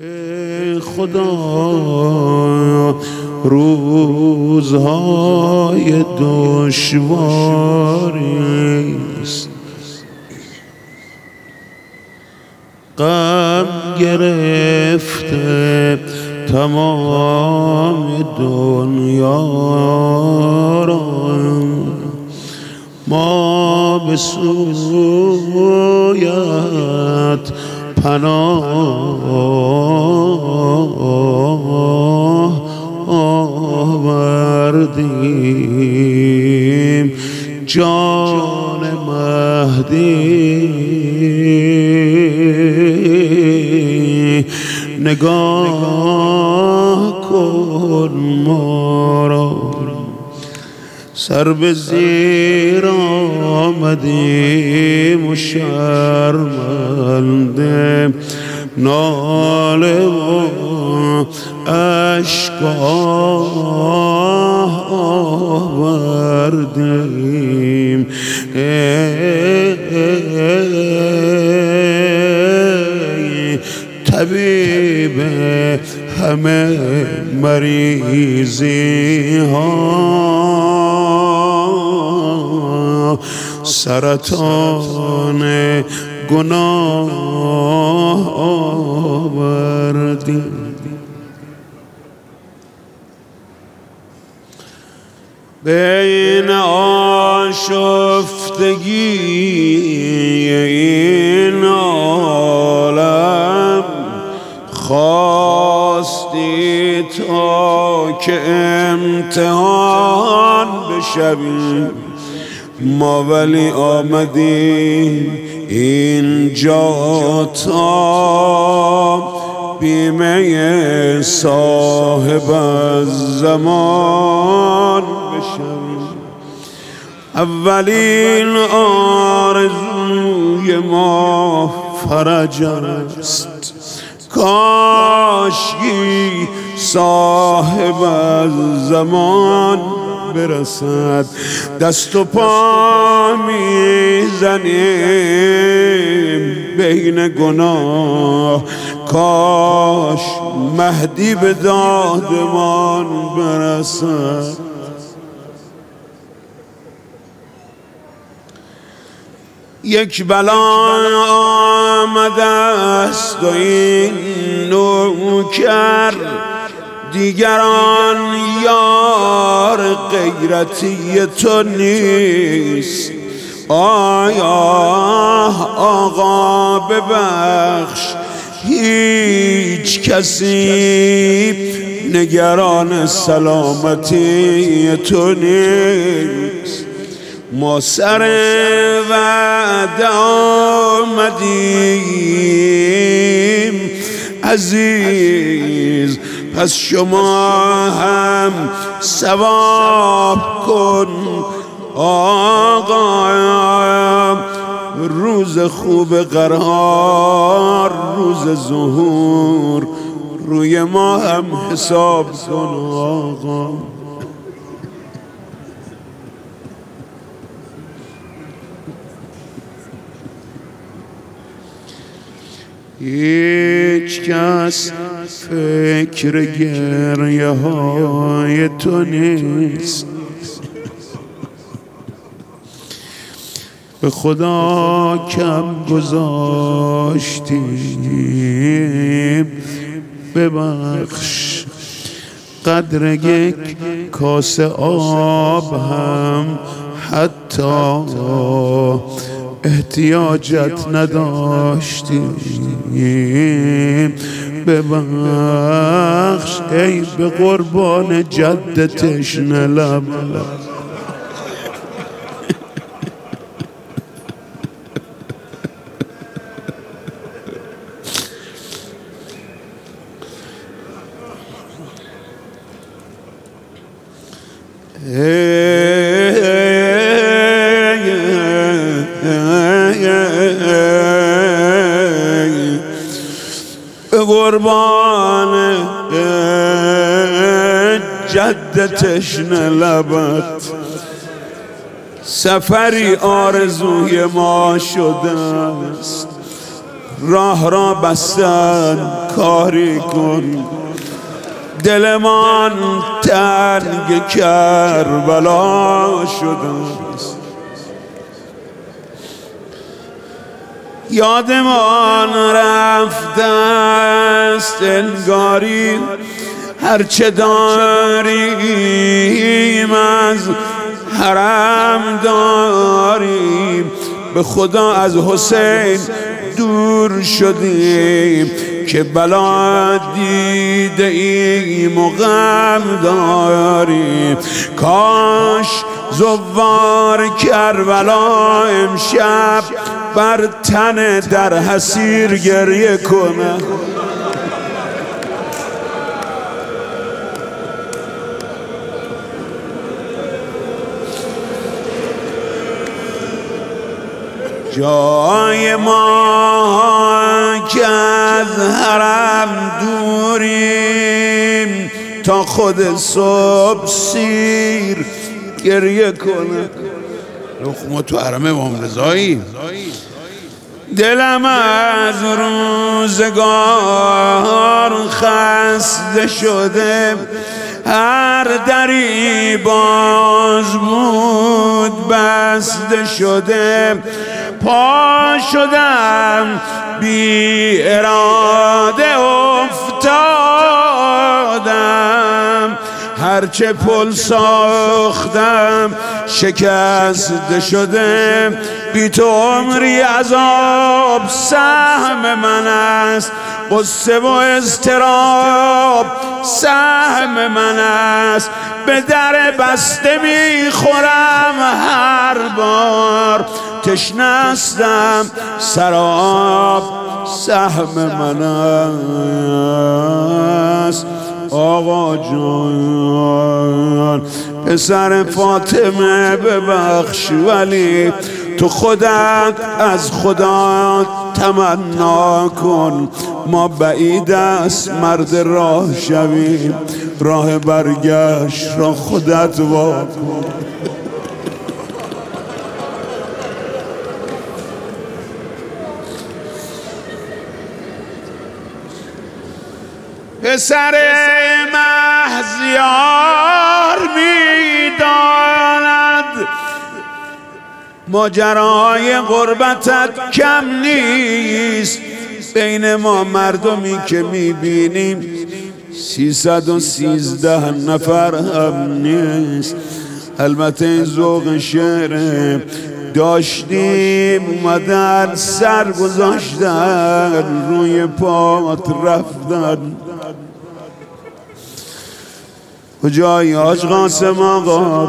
ای خدا روزهای دشواریست، غم گرفته تمام دنیا را، ما به سویت پناه آوردیم. جان مهدی نگاه کن ما را، سر به زیر آمدیم و شرمنده، ناله و اشک آوردیم. ای طبیب همه مریضی ها، سرطان گناه آوردیم. بین آشفتگی این عالم خواستی تا که امتحان بشویم، ما ولی آمدیم اینجا تا بیمه صاحب الزمان بشویم. اولین آرزوی ما فرج است، کاشکی صاحب الزمان برسد. دست و پا میزنیم بین گناه، کاش مهدی به دادمان برسد. یک بلا آمده است و این نوکر، دیگران یار غیرتی تو نیست. آیا آقا ببخش، هیچ کسی نگران سلامتی تو نیست. ما سر وعده آمدیم عزیز، پس شما هم ثواب کن آقا. روز خوب قرار، روز ظهور، روی ما هم حساب کن آقا. هیچ کس فکر گریه های تو نیست، به خدا کم گذاشتیم، ببخش. قدر یک کاسه آب هم حتی احتیاجت نداشتیم، ببخش. ای به قربان جد تشنه لب، قربان جد تشنه لبت، سفری آرزوی ما شده است. راه را بستن کاری کن. دل من تنگ کربلا شده است، یادمان رفته است انگاری هرچه داریم از حرم داریم. به خدا از حسین دور شدیم که بلا دیده ایم و غم داریم. کاش زوار کربلا امشب بر تن در حسیر گریه کنه. جای ما که از حرم دوریم تا خود صبح سیر گریه کنه. ما تو حرم امام رضایی. دلم از روزگار خسته شده، هر دری باز بود بسته شده. پا شدم بی اراده افتادم، هرچه پل ساختم شکسته شده. بی تو عمری عذاب سهم من است، قصه و اضطراب سهم من است. به در بسته میخورم هر بار، تشنستم سراب سهم من است. آقا جان پسر فاطمه ببخش، ولی تو خودت از خدا تمنا کن. ما بعید است مرد راه شویم، راه برگشت را خودت وا کن. پسر مهزیار میداند ماجرای غربتت کم نیست. بین ما مردمی که میبینیم 313 نفر هم نیست. البته این ذوق شعر داشتیم، اومدن سر گذاشتن روی پات رفتن. کجایی حاج قاسم آقا؟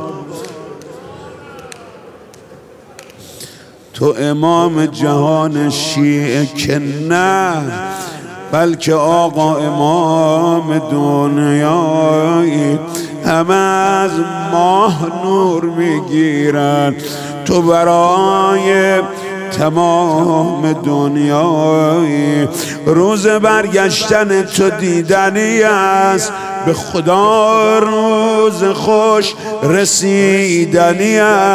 تو امام جهان شیعه که نه، بلکه آقا امام دنیایی. همه از ماه نور میگیرن، تو برای تمام دنیایی. روز برگشتن تو دیدنی است، به خدا روز خوش رسیدنی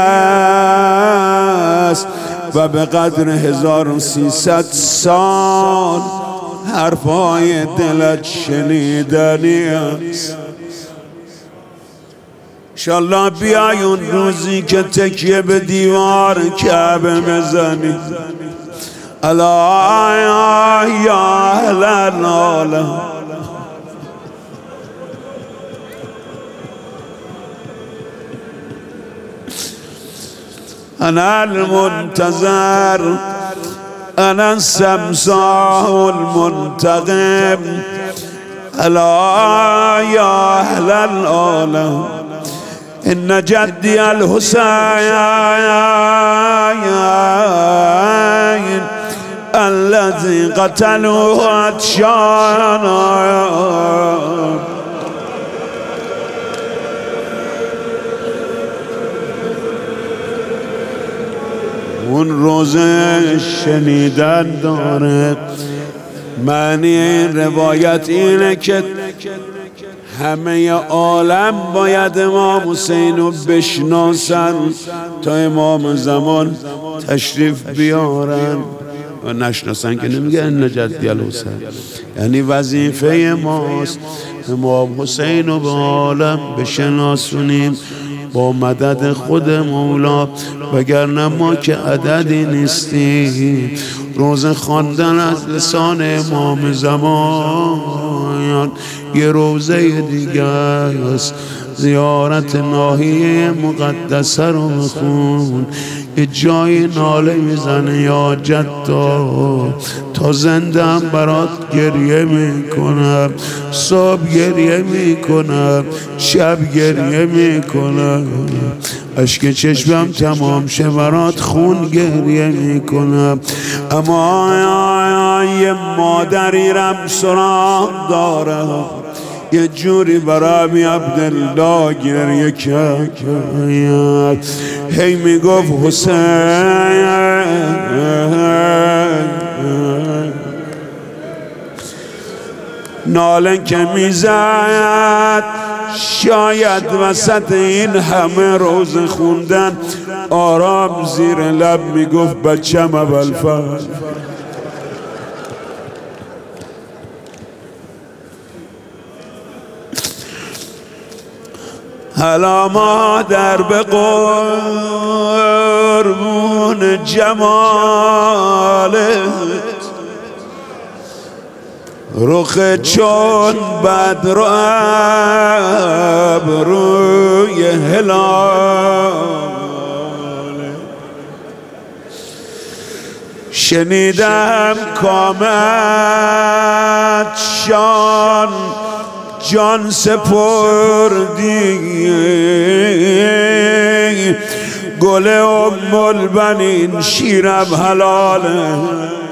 است. و به قدر 1300 سال حرفای دلت شنیدنی است. انشالله بیای اون روزی که تکیه به دیوار کعبه بزنی. الا یا اهل العالم، انا المنتظر، انا السمساح المنتقم. الا یا اهل العالم، ان جدی الحسین الذي قتلوه عطشانا. اون روزه شنیدن داره. معنی این روایت اینه که همه عالم باید امام حسین رو بشناسن تا امام زمان تشریف بیارن. نشناسن که نمیگه ان جدی الحسین. یعنی وظیفه ماست امام حسین رو به عالم بشناسونیم با مدد خود مولا، وگرنه ما که عددی نیستیم. روز خواندن از لسان امام زمان یه روزه دیگه است. زیارت ناحیه مقدسه رو بخون، یه جای ناله میزنه یا جدا تا زندم برات گریه میکنم، صبح گریه میکنم، شب گریه میکنم، اشک چشمم تمام شه برات خون گریه میکنم. اما یه مادری رم سراغ داره، یه جوری برای عبدالله گریه کرد، هی میگفت حسین نالن که میزد، شاید وسط این همه روز خوندن آرام زیر لب میگفت بچم ابوالفضل. هلا مادر به قربون جمالت، رخ چون بدر و ابروی هلال، شنیدم کامت شان جان سپردی، گل ام البنین شیرم حلاله.